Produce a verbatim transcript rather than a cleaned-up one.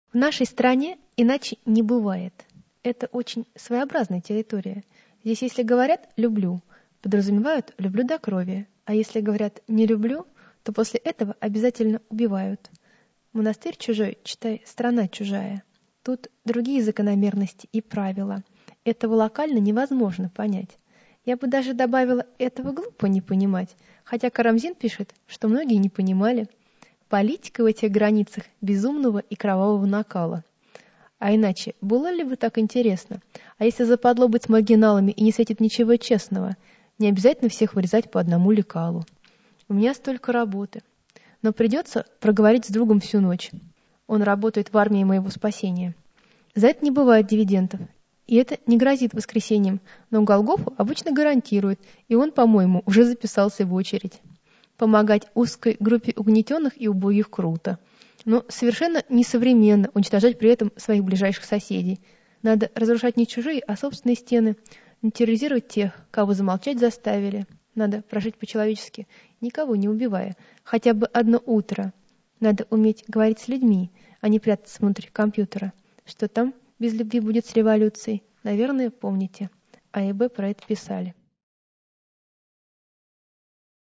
В нашей стране иначе не бывает. Это очень своеобразная территория. Здесь, если говорят «люблю», подразумевают «люблю до крови», а если говорят «не люблю», то после этого обязательно убивают. Монастырь чужой, читай, страна чужая. Тут другие закономерности и правила. Этого локально невозможно понять. Я бы даже добавила, этого глупо не понимать, хотя Карамзин пишет, что многие не понимали. Политика в этих границах безумного и кровавого накала. А иначе, было ли бы так интересно? А если западло быть с маргиналами и не светит ничего честного, не обязательно всех вырезать по одному лекалу. У меня столько работы. Но придется проговорить с другом всю ночь. Он работает в армии моего спасения. За это не бывает дивидендов. И это не грозит воскресеньем, но Голгофу обычно гарантирует, и он, по-моему, уже записался в очередь. Помогать узкой группе угнетенных и убогих круто. Но совершенно несовременно уничтожать при этом своих ближайших соседей. Надо разрушать не чужие, а собственные стены, не терроризировать тех, кого замолчать заставили. Надо прожить по-человечески, никого не убивая, хотя бы одно утро. Надо уметь говорить с людьми, а не прятаться внутрь компьютера. Что там без любви будет с революцией, наверное, помните. А и Б про это писали.